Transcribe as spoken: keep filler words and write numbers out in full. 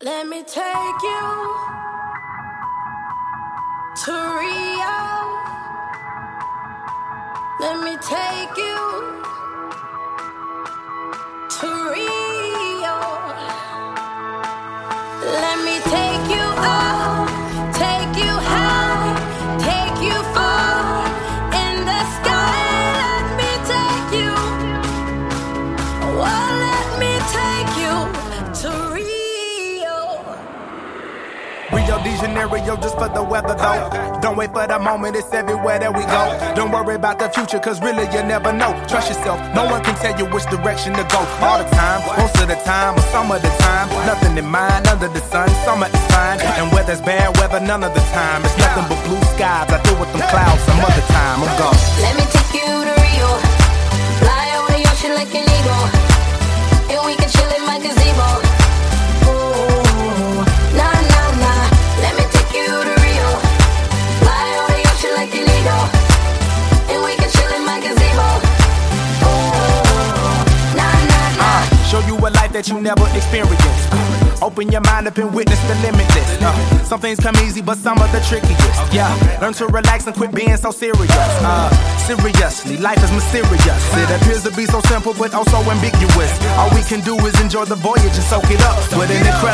Let me take you to Rio. Let me take you to Rio. Let me take you up, take you high, take you far in the sky. Let me take you. Oh, let me take you to Rio. Rio de Janeiro, just for the weather though. Don't wait for the moment, it's everywhere that we go. Don't worry about the future, cause really you never know. Trust yourself, no one can tell you which direction to go. All the time, most of the time, or some of the time. Nothing in mind under the sun, summer is fine. And weather's bad weather none of the time. It's nothing but blue skies, I deal with them clouds some other time. I'm gone. Let me take you to Rio. Fly over the ocean like an eagle. And we can chill in my gazebo. Ooh, nah, nah, nah. Let me take you to Rio. Fly over the ocean like an eagle. And we can chill in my gazebo. Ooh, nah, nah, nah. Uh, show you a life that you never experienced. Open your mind up and witness the limitless. Uh, some things come easy, but some are the trickiest. Yeah, learn to relax and quit being so serious. Uh, seriously, life is mysterious. It appears to be so simple, but also ambiguous. All we can do is enjoy the voyage and soak it up. But in the crowd